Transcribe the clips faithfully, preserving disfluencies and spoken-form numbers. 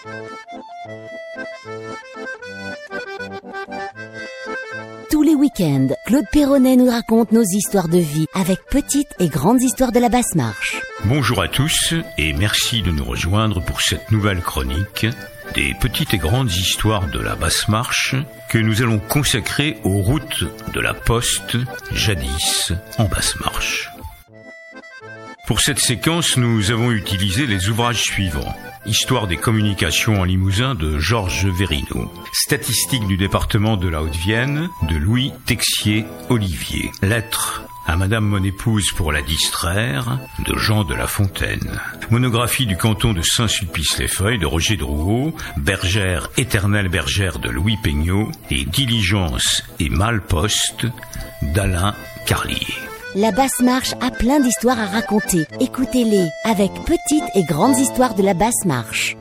Tous les week-ends, Claude Perronnet nous raconte nos histoires de vie avec petites et grandes histoires de la Basse-Marche. Bonjour à tous et merci de nous rejoindre pour cette nouvelle chronique des petites et grandes histoires de la Basse-Marche que nous allons consacrer aux routes de la Poste, jadis en Basse-Marche. Pour cette séquence, nous avons utilisé les ouvrages suivants. Histoire des communications en Limousin de Georges Verrineau. Statistiques du département de la Haute-Vienne de Louis Texier-Olivier. Lettres à Madame mon épouse pour la distraire de Jean de La Fontaine. Monographie du canton de Saint-Sulpice-les-Feuilles de Roger Drouot. Bergère, éternelle bergère de Louis Peignot. Et Diligence et Malposte d'Alain Carlier. La Basse-Marche a plein d'histoires à raconter. Écoutez-les avec petites et grandes histoires de la Basse-Marche.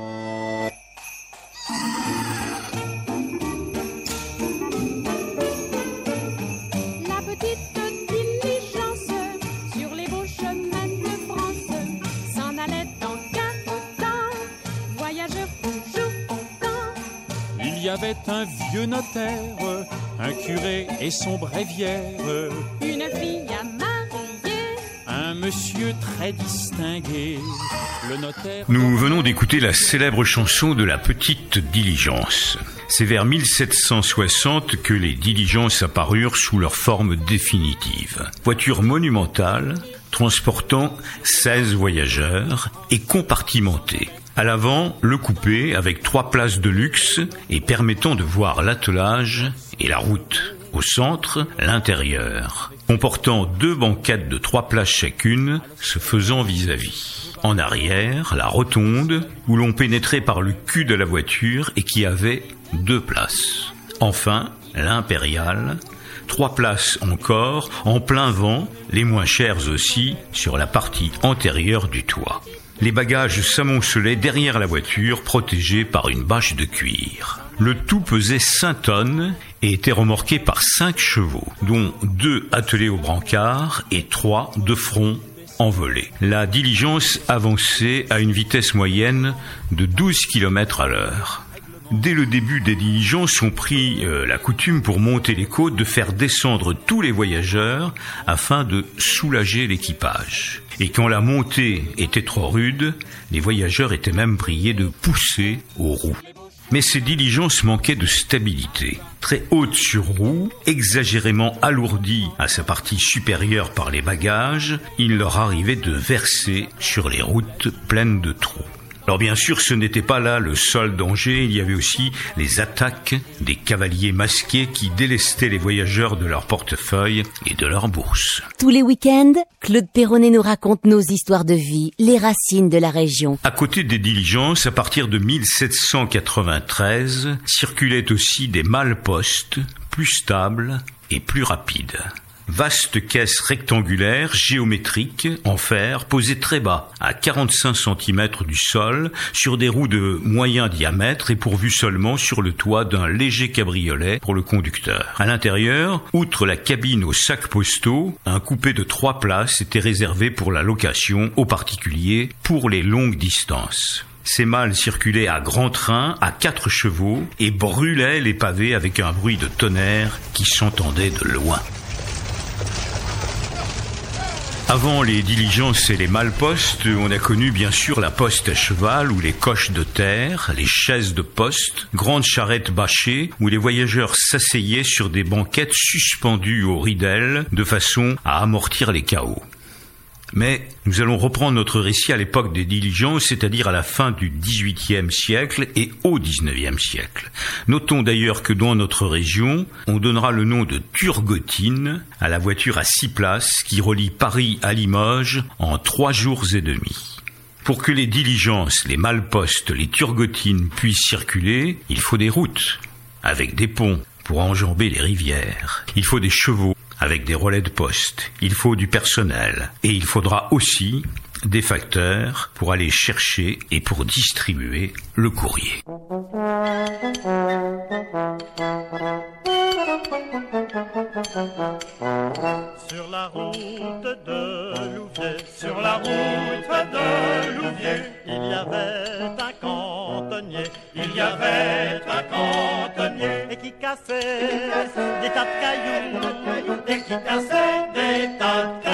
La petite diligence sur les beaux chemins de France s'en allait en quatre temps, voyageurs toujours contents. Il y avait un vieux notaire, un curé et son bréviaire, une fille à marier, un monsieur très distingué, le notaire... Nous venons d'écouter la célèbre chanson de la petite diligence. C'est vers mille sept cent soixante que les diligences apparurent sous leur forme définitive. Voiture monumentale, transportant seize voyageurs et compartimentée. À l'avant, le coupé avec trois places de luxe et permettant de voir l'attelage et la route. Au centre, l'intérieur, comportant deux banquettes de trois places chacune, se faisant vis-à-vis. En arrière, la rotonde, où l'on pénétrait par le cul de la voiture et qui avait deux places. Enfin, l'impériale, trois places encore, en plein vent, les moins chères aussi, sur la partie antérieure du toit. Les bagages s'amoncelaient derrière la voiture, protégés par une bâche de cuir. Le tout pesait cinq tonnes et était remorqué par cinq chevaux, dont deux attelés au brancard et trois de front envolés. La diligence avançait à une vitesse moyenne de douze kilomètres à l'heure. Dès le début des diligences, on prit euh, la coutume pour monter les côtes de faire descendre tous les voyageurs afin de soulager l'équipage. Et quand la montée était trop rude, les voyageurs étaient même priés de pousser aux roues. Mais ces diligences manquaient de stabilité. Très haute sur roue, exagérément alourdie à sa partie supérieure par les bagages, il leur arrivait de verser sur les routes pleines de trous. Alors bien sûr, ce n'était pas là le seul danger, il y avait aussi les attaques des cavaliers masqués qui délestaient les voyageurs de leur portefeuille et de leur bourse. Tous les week-ends, Claude Perronnet nous raconte nos histoires de vie, les racines de la région. À côté des diligences, à partir de mille sept cent quatre-vingt-treize, circulaient aussi des malpostes, plus stables et plus rapides. Vaste caisse rectangulaire, géométrique, en fer, posée très bas, à quarante-cinq centimètres du sol, sur des roues de moyen diamètre et pourvue seulement sur le toit d'un léger cabriolet pour le conducteur. À l'intérieur, outre la cabine aux sacs postaux, un coupé de trois places était réservé pour la location aux particuliers pour les longues distances. Ces malles circulaient à grand train, à quatre chevaux, et brûlaient les pavés avec un bruit de tonnerre qui s'entendait de loin. Avant les diligences et les malpostes, on a connu bien sûr la poste à cheval ou les coches de terre, les chaises de poste, grandes charrettes bâchées où les voyageurs s'asseyaient sur des banquettes suspendues aux ridelles de façon à amortir les cahots. Mais nous allons reprendre notre récit à l'époque des diligences, c'est-à-dire à la fin du dix-huitième siècle et au dix-neuvième siècle. Notons d'ailleurs que dans notre région, on donnera le nom de turgotine à la voiture à six places qui relie Paris à Limoges en trois jours et demi. Pour que les diligences, les malpostes, les turgotines puissent circuler, il faut des routes, avec des ponts pour enjamber les rivières. Il faut des chevaux, avec des relais de poste. Il faut du personnel. Et il faudra aussi des facteurs pour aller chercher et pour distribuer le courrier. Sur la route de Louviers, sur la route de Louviers, il y avait un conte cantonnier. Il y avait un cantonnier et qui cassait des tas de cailloux, et qui cassait des tas de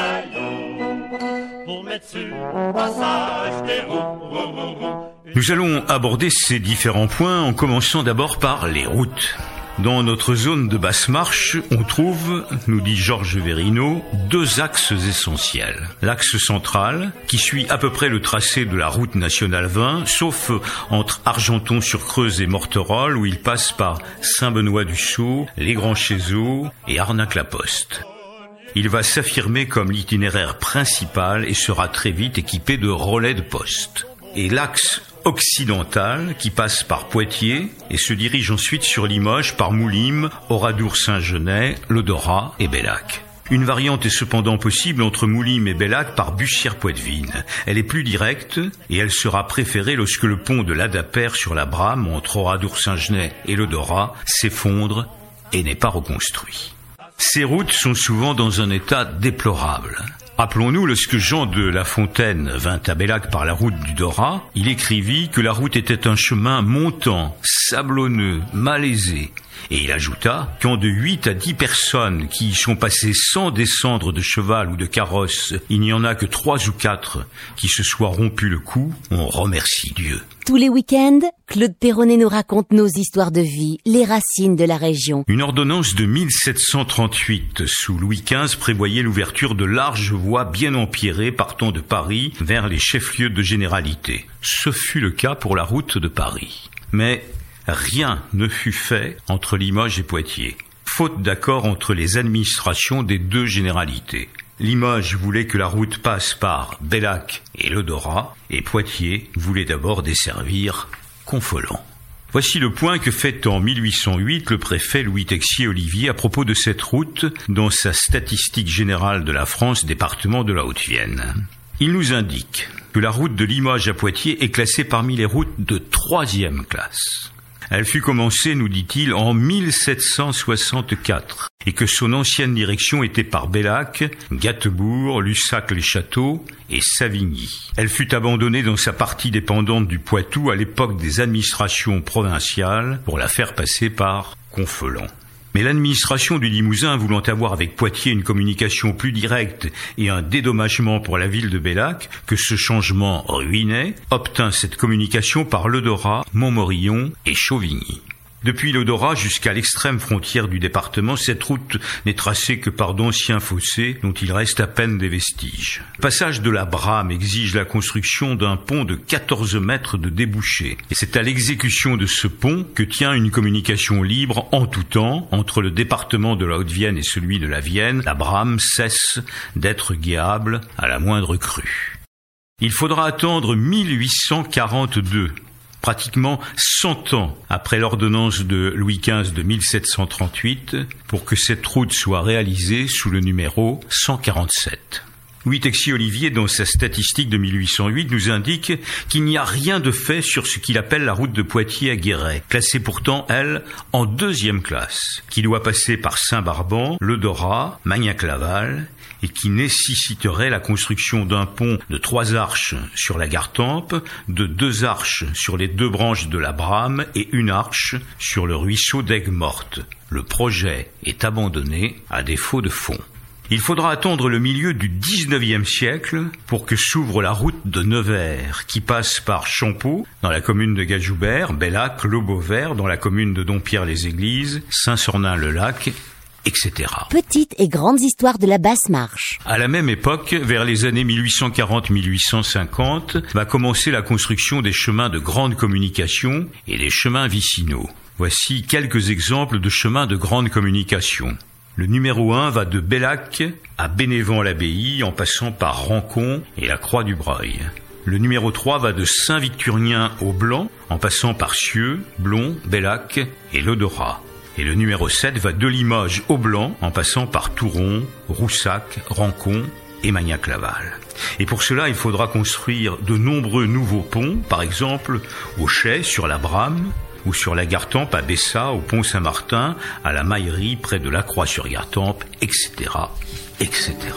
cailloux pour mettre sur le passage des roues. Nous allons aborder ces différents points en commençant d'abord par les routes. Dans notre zone de basse marche, on trouve, nous dit Georges Verrineau, deux axes essentiels. L'axe central, qui suit à peu près le tracé de la route nationale vingt, sauf entre Argenton-sur-Creuse et Morterolle, où il passe par Saint-Benoît-du-Sault, Les Grands-Chézeaux et Arnac-la-Poste. Il va s'affirmer comme l'itinéraire principal et sera très vite équipé de relais de poste. Et l'axe occidental qui passe par Poitiers et se dirige ensuite sur Limoges par Moulines, Oradour-Saint-Genès, Lodorat et Bellac. Une variante est cependant possible entre Moulines et Bellac par Bussière-Poitevine. Elle est plus directe et elle sera préférée lorsque le pont de l'Adapère sur la Brame entre Oradour-Saint-Genès et Lodorat s'effondre et n'est pas reconstruit. Ces routes sont souvent dans un état déplorable. Rappelons-nous, lorsque Jean de La Fontaine vint à Bellac par la route du Dorat, il écrivit que la route était un chemin montant, sablonneux, malaisé. Et il ajouta qu'en de huit à dix personnes qui y sont passées sans descendre de cheval ou de carrosse, il n'y en a que trois ou quatre qui se soient rompu le cou, on remercie Dieu. Tous les week-ends, Claude Perronnet nous raconte nos histoires de vie, les racines de la région. Une ordonnance de mille sept cent trente-huit sous Louis quinze prévoyait l'ouverture de larges voies bien empierrées partant de Paris vers les chefs-lieux de généralité. Ce fut le cas pour la route de Paris. Mais rien ne fut fait entre Limoges et Poitiers, faute d'accord entre les administrations des deux généralités. Limoges voulait que la route passe par Bellac et Lodorat, et Poitiers voulait d'abord desservir Confolens. Voici le point que fait en mille huit cent huit le préfet Louis Texier-Olivier à propos de cette route dans sa statistique générale de la France, département de la Haute-Vienne. Il nous indique que la route de Limoges à Poitiers est classée parmi les routes de troisième classe. Elle fut commencée, nous dit-il, en mille sept cent soixante-quatre et que son ancienne direction était par Bellac, Gattebourg, Lussac-les-Châteaux et Savigny. Elle fut abandonnée dans sa partie dépendante du Poitou à l'époque des administrations provinciales pour la faire passer par Confolens. Mais l'administration du Limousin, voulant avoir avec Poitiers une communication plus directe et un dédommagement pour la ville de Bellac, que ce changement ruinait, obtint cette communication par Lodorat, Montmorillon et Chauvigny. Depuis Lodorat jusqu'à l'extrême frontière du département, cette route n'est tracée que par d'anciens fossés dont il reste à peine des vestiges. Le passage de la Brame exige la construction d'un pont de quatorze mètres de débouché. Et c'est à l'exécution de ce pont que tient une communication libre en tout temps entre le département de la Haute-Vienne et celui de la Vienne. La Brame cesse d'être guéable à la moindre crue. Il faudra attendre mille huit cent quarante-deux. Pratiquement cent ans après l'ordonnance de Louis quinze de mille sept cent trente-huit, pour que cette route soit réalisée sous le numéro cent quarante-sept. Louis Texier-Olivier, dans sa statistique de mille huit cent huit, nous indique qu'il n'y a rien de fait sur ce qu'il appelle la route de Poitiers à Guéret, classée pourtant, elle, en deuxième classe, qui doit passer par Saint-Barban, Lodorat, Magnac-Laval, et qui nécessiterait la construction d'un pont de trois arches sur la Gartempe, de deux arches sur les deux branches de la Brame et une arche sur le ruisseau d'Aigues-Mortes. Le projet est abandonné à défaut de fonds. Il faudra attendre le milieu du dix-neuvième siècle pour que s'ouvre la route de Nevers, qui passe par Champeaux, dans la commune de Gajoubert, Bellac, Lobovert, dans la commune de Dompierre-les-Églises, Saint-Sornin-le-Lac, et cetera. Petites et grandes histoires de la basse marche. À la même époque, vers les années mille huit cent quarante à mille huit cent cinquante, va commencer la construction des chemins de grande communication et des chemins vicinaux. Voici quelques exemples de chemins de grande communication. Le numéro un va de Bellac à Bénévent-l'Abbaye en passant par Rancon et la Croix-du-Breuil. Le numéro trois va de Saint-Victurnien au Blanc en passant par Cieux, Blon, Bellac et Lodorat. Et le numéro sept va de Limoges au Blanc en passant par Touron, Roussac, Rancon et Magnac-Laval. Et pour cela, il faudra construire de nombreux nouveaux ponts, par exemple au Chais sur la Brame, ou sur la Gartempe à Bessa, au pont Saint-Martin, à la Maillerie près de la Croix-sur-Gartempe, et cetera, et cetera.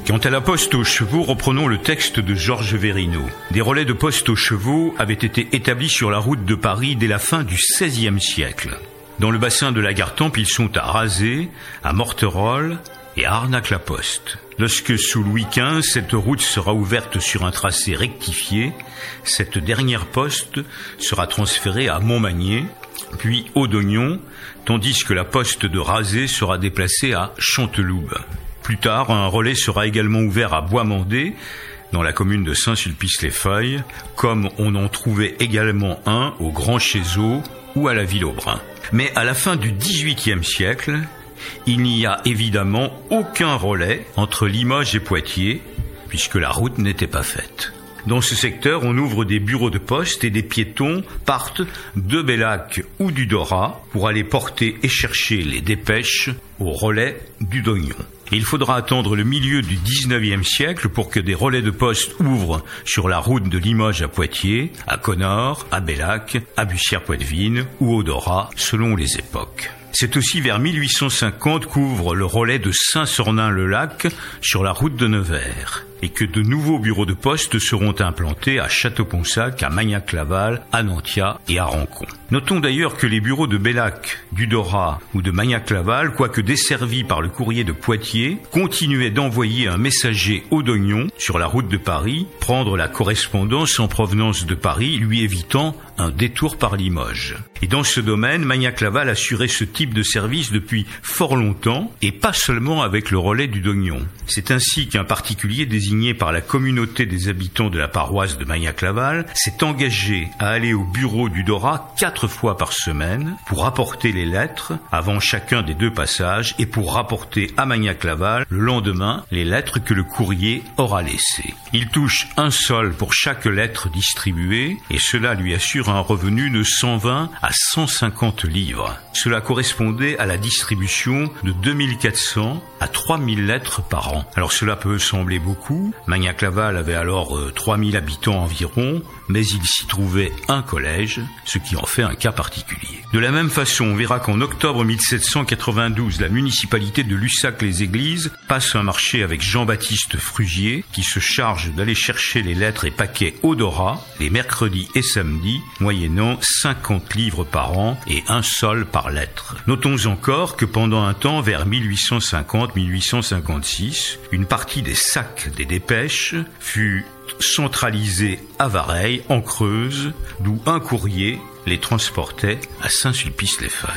Quant à la poste aux chevaux, reprenons le texte de Georges Vérinaud. Des relais de poste aux chevaux avaient été établis sur la route de Paris dès la fin du seizième siècle. Dans le bassin de la gare Temple, ils sont à Razé, à Morterolles et à Arnac-la-Poste. Lorsque sous Louis quinze, cette route sera ouverte sur un tracé rectifié, cette dernière poste sera transférée à Montmagny, puis Audognon, tandis que la poste de Razé sera déplacée à Chanteloube. Plus tard, un relais sera également ouvert à Bois-Mandé, dans la commune de Saint-Sulpice-les-Feuilles, comme on en trouvait également un au Grand Chézeau ou à la Ville-au-Brun. Mais à la fin du dix-huitième siècle, il n'y a évidemment aucun relais entre Limoges et Poitiers, puisque la route n'était pas faite. Dans ce secteur, on ouvre des bureaux de poste et des piétons partent de Bellac ou du Dorat pour aller porter et chercher les dépêches au relais du Dognon. Il faudra attendre le milieu du dix-neuvième siècle pour que des relais de poste ouvrent sur la route de Limoges à Poitiers, à Connors, à Bellac, à Bussière-Poitevine ou au Dorat, selon les époques. C'est aussi vers mille huit cent cinquante qu'ouvre le relais de Saint-Sornin-le-Lac sur la route de Nevers et que de nouveaux bureaux de poste seront implantés à Château-Ponsac, à Magnac-Laval, à Nantia et à Rancon. Notons d'ailleurs que les bureaux de Bellac, du Dorat ou de Magnac-Laval, quoique desservis par le courrier de Poitiers, continuaient d'envoyer un messager au Dognon sur la route de Paris, prendre la correspondance en provenance de Paris, lui évitant un détour par Limoges. Et dans ce domaine, Magnac-Laval assurait ce type de service depuis fort longtemps, et pas seulement avec le relais du Dognon. C'est ainsi qu'un particulier désigné par la communauté des habitants de la paroisse de Magnac-Laval s'est engagé à aller au bureau du Dorat quatre fois par semaine pour apporter les lettres avant chacun des deux passages et pour rapporter à Magnac-Laval le lendemain les lettres que le courrier aura laissées. Il touche un sol pour chaque lettre distribuée et cela lui assure un revenu de cent vingt à cent cinquante livres. Cela correspondait à la distribution de deux mille quatre cents à trois mille lettres par an. Alors cela peut sembler beaucoup. Magnac-Laval avait alors euh, trois mille habitants environ, mais il s'y trouvait un collège, ce qui en fait un cas particulier. De la même façon, on verra qu'en octobre mille sept cent quatre-vingt-douze, la municipalité de Lussac-les-Églises passe un marché avec Jean-Baptiste Frugier, qui se charge d'aller chercher les lettres et paquets au Dorat, les mercredis et samedis, moyennant cinquante livres par an et un sol par lettre. Notons encore que pendant un temps, vers mille huit cent cinquante à mille huit cent cinquante-six, une partie des sacs des dépêches fut centralisée à Vareilles, en Creuse, d'où un courrier les transportait à Saint-Sulpice-les-Feuilles.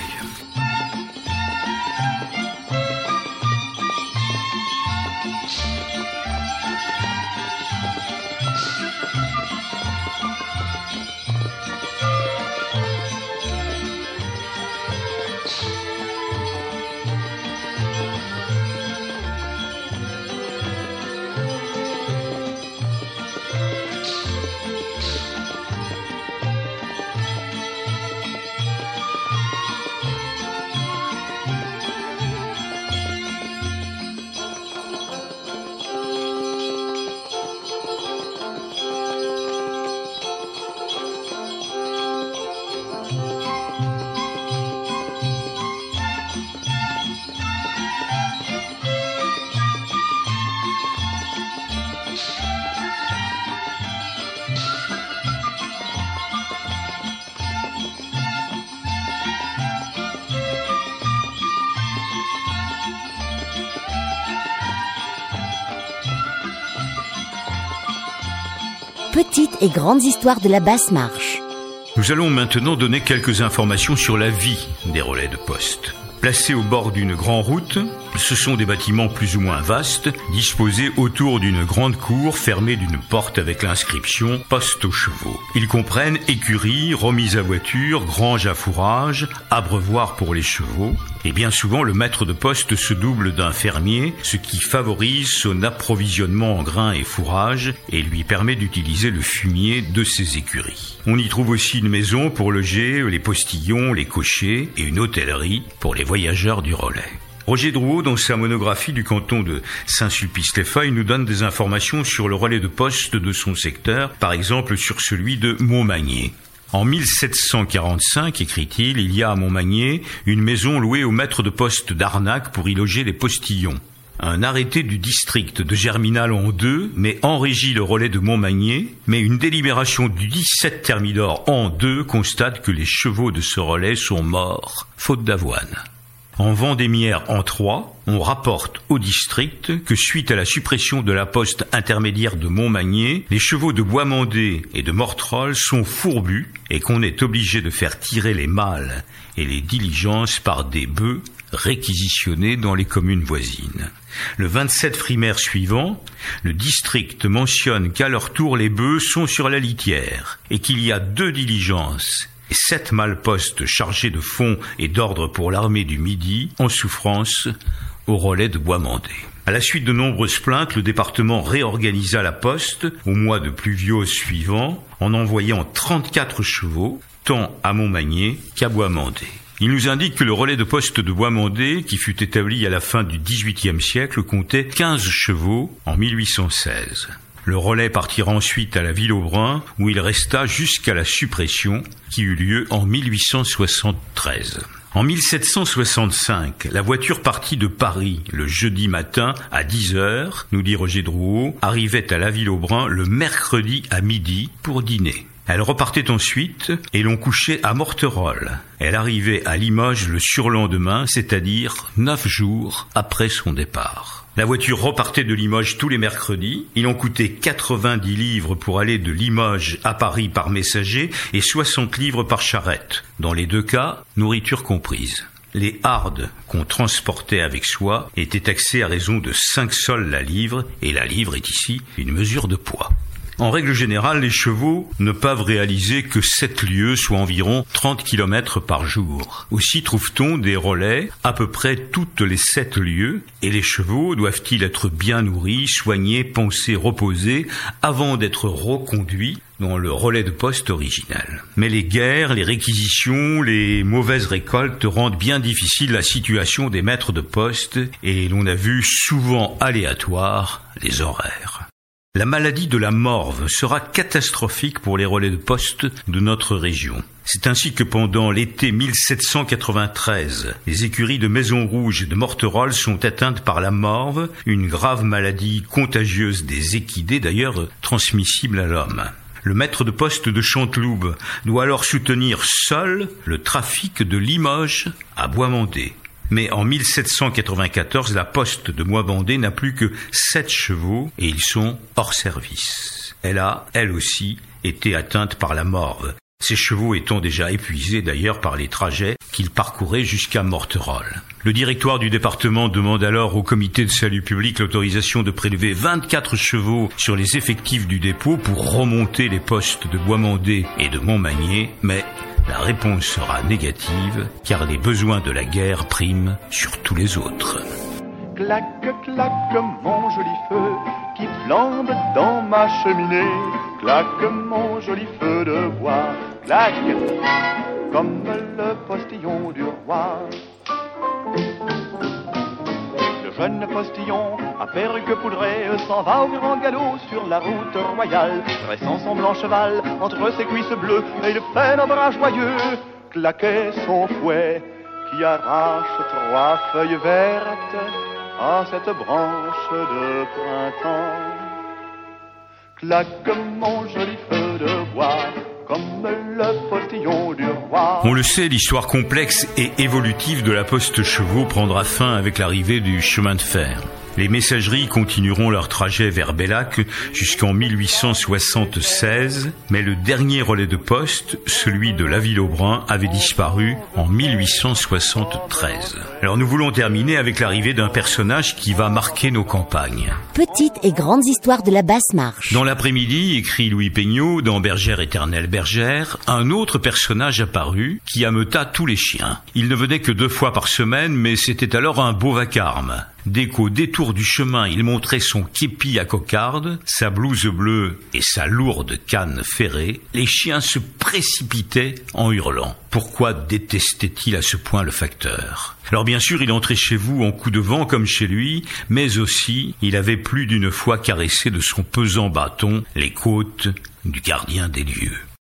Petites et grandes histoires de la basse marche. Nous allons maintenant donner quelques informations sur la vie des relais de poste. Placés au bord d'une grande route, ce sont des bâtiments plus ou moins vastes, disposés autour d'une grande cour fermée d'une porte avec l'inscription « Poste aux chevaux ». Ils comprennent écuries, remises à voiture, granges à fourrage, abreuvoirs pour les chevaux. Et bien souvent, le maître de poste se double d'un fermier, ce qui favorise son approvisionnement en grains et fourrage et lui permet d'utiliser le fumier de ses écuries. On y trouve aussi une maison pour loger les postillons, les cochers et une hôtellerie pour les voyageurs du relais. Roger Drouot, dans sa monographie du canton de Saint-Sulpice-les-Feuilles, nous donne des informations sur le relais de poste de son secteur, par exemple sur celui de Montmagny. En mille sept cent quarante-cinq, écrit-il, il y a à Montmagny une maison louée au maître de poste d'Arnac pour y loger les postillons. un arrêté du district de Germinal en deux, mais enrégit le relais de Montmagny, mais une délibération du dix-sept Thermidor en deux constate que les chevaux de ce relais sont morts, faute d'avoine. En Vendémiaire en trois, on rapporte au district que suite à la suppression de la poste intermédiaire de Montmagny, les chevaux de Boismandé et de Mortrolles sont fourbus et qu'on est obligé de faire tirer les mâles et les diligences par des bœufs réquisitionnés dans les communes voisines. Le vingt-sept Frimaire suivant, le district mentionne qu'à leur tour les bœufs sont sur la litière et qu'il y a deux diligences et sept malpostes chargés de fonds et d'ordre pour l'armée du Midi en souffrance au relais de Boismandé. À la suite de nombreuses plaintes, le département réorganisa la poste au mois de pluviose suivant en envoyant trente-quatre chevaux, tant à Montmagny qu'à Boismandé. Il nous indique que le relais de poste de Boismandé, qui fut établi à la fin du dix-huitième siècle, comptait quinze chevaux en mille huit cent seize. Le relais partira ensuite à la Ville-au-Brun, où il resta jusqu'à la suppression, qui eut lieu en mille huit cent soixante-treize. En mille sept cent soixante-cinq, la voiture partie de Paris le jeudi matin à dix heures, nous dit Roger Drouot, arrivait à la Ville-au-Brun le mercredi à midi pour dîner. Elle repartait ensuite et l'on couchait à Morterolles. Elle arrivait à Limoges le surlendemain, c'est-à-dire neuf jours après son départ. La voiture repartait de Limoges tous les mercredis. Il en coûtait quatre-vingt-dix livres pour aller de Limoges à Paris par messager et soixante livres par charrette. Dans les deux cas, nourriture comprise. Les hardes qu'on transportait avec soi étaient taxées à raison de cinq sols la livre, et la livre est ici une mesure de poids. En règle générale, les chevaux ne peuvent réaliser que sept lieues, soit environ trente kilomètres par jour. Aussi trouve-t-on des relais à peu près toutes les sept lieues, et les chevaux doivent-ils être bien nourris, soignés, pansés, reposés, avant d'être reconduits dans le relais de poste original. Mais les guerres, les réquisitions, les mauvaises récoltes rendent bien difficile la situation des maîtres de poste, et l'on a vu souvent aléatoires les horaires. La maladie de la morve sera catastrophique pour les relais de poste de notre région. C'est ainsi que pendant l'été mille sept cent quatre-vingt-treize, les écuries de Maison Rouge et de Morterolles sont atteintes par la morve, une grave maladie contagieuse des équidés, d'ailleurs transmissible à l'homme. Le maître de poste de Chanteloube doit alors soutenir seul le trafic de Limoges à Boismandé. Mais en mille sept cent quatre-vingt-quatorze, la poste de Boismandé n'a plus que sept chevaux et ils sont hors service. Elle a, elle aussi, été atteinte par la morve. Ces chevaux étant déjà épuisés d'ailleurs par les trajets qu'ils parcouraient jusqu'à Morterolles. Le directoire du département demande alors au comité de salut public l'autorisation de prélever vingt-quatre chevaux sur les effectifs du dépôt pour remonter les postes de Boismandé et de Montmagny, mais la réponse sera négative, car les besoins de la guerre priment sur tous les autres. Clac, clac, mon joli feu, qui flambe dans ma cheminée. Clac, mon joli feu de bois, clac, comme le postillon du roi. Le jeune postillon, à perruque poudrée, s'en va au grand galop sur la route royale, dressant son blanc cheval entre ses cuisses bleues, et il fait un bras joyeux claquer son fouet, qui arrache trois feuilles vertes à cette branche de printemps. Claque mon joli feu de bois, comme le postillon du roi. On le sait, l'histoire complexe et évolutive de la poste chevaux prendra fin avec l'arrivée du chemin de fer. Les messageries continueront leur trajet vers Bellac jusqu'en mille huit cent soixante-seize, mais le dernier relais de poste, celui de la Ville-au-Brun, avait disparu en mille huit cent soixante-treize. Alors nous voulons terminer avec l'arrivée d'un personnage qui va marquer nos campagnes. Petites et grandes histoires de la basse marche. Dans l'après-midi, écrit Louis Peignot, dans Bergère éternelle bergère, un autre personnage apparut qui ameuta tous les chiens. Il ne venait que deux fois par semaine, mais c'était alors un beau vacarme. Dès qu'au détour du chemin, il montrait son képi à cocarde, sa blouse bleue et sa lourde canne ferrée, les chiens se précipitaient en hurlant. Pourquoi détestait-il à ce point le facteur ? Alors bien sûr, il entrait chez vous en coup de vent comme chez lui, mais aussi, il avait plus d'une fois caressé de son pesant bâton les côtes du gardien des lieux.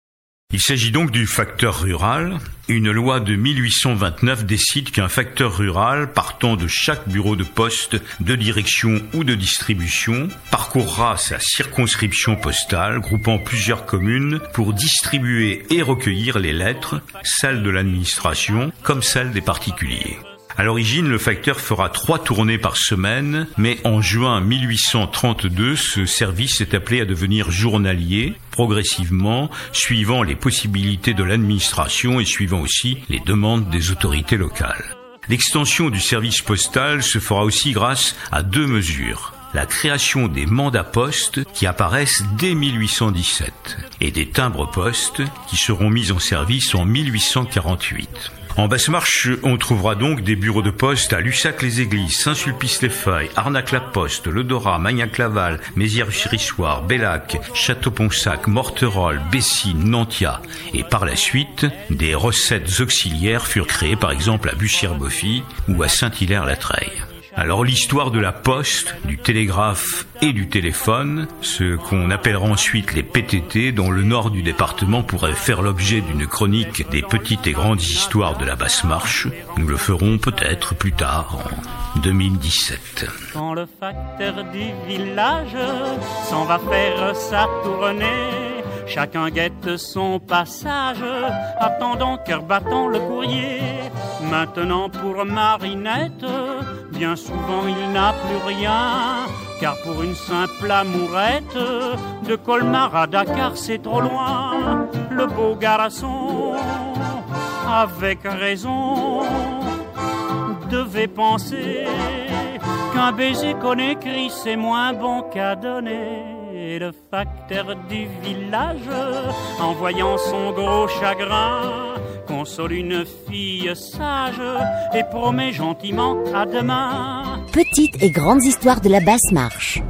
Il s'agit donc du facteur rural. Une loi de mille huit cent vingt-neuf décide qu'un facteur rural, partant de chaque bureau de poste, de direction ou de distribution, parcourra sa circonscription postale, groupant plusieurs communes, pour distribuer et recueillir les lettres, celles de l'administration comme celles des particuliers. À l'origine, le facteur fera trois tournées par semaine, mais en juin mille huit cent trente-deux, ce service est appelé à devenir journalier, progressivement, suivant les possibilités de l'administration et suivant aussi les demandes des autorités locales. L'extension du service postal se fera aussi grâce à deux mesures. La création des mandats postes qui apparaissent dès mille huit cent dix-sept et des timbres postes qui seront mis en service en mille huit cent quarante-huit. En Basse-Marche, on trouvera donc des bureaux de poste à Lussac-les-Églises, Saint-Sulpice-les-Feuilles, Arnac-la-Poste, Le Dorat, Magnac-Laval, Mézières-Rissoir, Bellac, Château-Ponsac, Morterolle, Bessines, Nantia. Et par la suite, des recettes auxiliaires furent créées par exemple à Bussière-Boffy ou à Saint-Hilaire-la-Treille. Alors l'histoire de la poste, du télégraphe et du téléphone, ce qu'on appellera ensuite les P T T, dont le nord du département pourrait faire l'objet d'une chronique des petites et grandes histoires de la Basse-Marche, nous le ferons peut-être plus tard en deux mille dix-sept. Quand le facteur du village s'en va faire sa tournée, chacun guette son passage, attendant cœur battant le courrier. Maintenant pour Marinette, bien souvent il n'a plus rien, car pour une simple amourette, de Colmar à Dakar c'est trop loin. Le beau garçon, avec raison, devait penser qu'un baiser qu'on écrit c'est moins bon qu'à donner. Et le facteur du village, en voyant son gros chagrin, console une fille sage et promet gentiment à demain. Petites et grandes histoires de la Basse-Marche.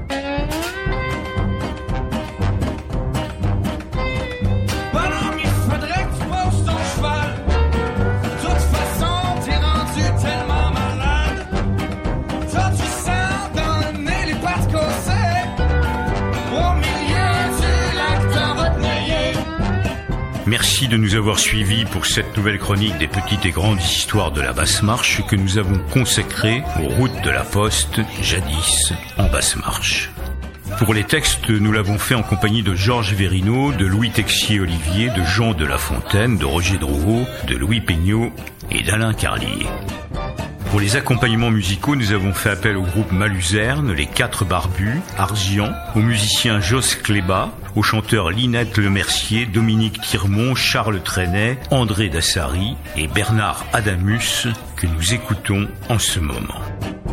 Merci de nous avoir suivis pour cette nouvelle chronique des petites et grandes histoires de la Basse-Marche que nous avons consacrée aux routes de la poste, jadis en Basse-Marche. Pour les textes, nous l'avons fait en compagnie de Georges Verrineau, de Louis Texier-Olivier, de Jean de La Fontaine, de Roger Drouot, de Louis Peignot et d'Alain Carlier. Pour les accompagnements musicaux, nous avons fait appel au groupe Maluzerne, les Quatre Barbus, Argian, au musicien Jos Cléba, aux chanteurs Linette Lemercier, Dominique Tirmont, Charles Trenet, André Dassary et Bernard Adamus, que nous écoutons en ce moment.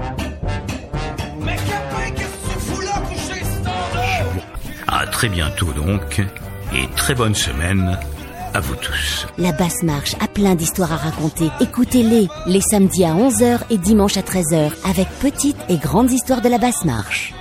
À très bientôt donc, et très bonne semaine à vous tous. La Basse-Marche a plein d'histoires à raconter. Écoutez-les les samedis à onze heures et dimanche à treize heures avec Petites et grandes histoires de la Basse-Marche.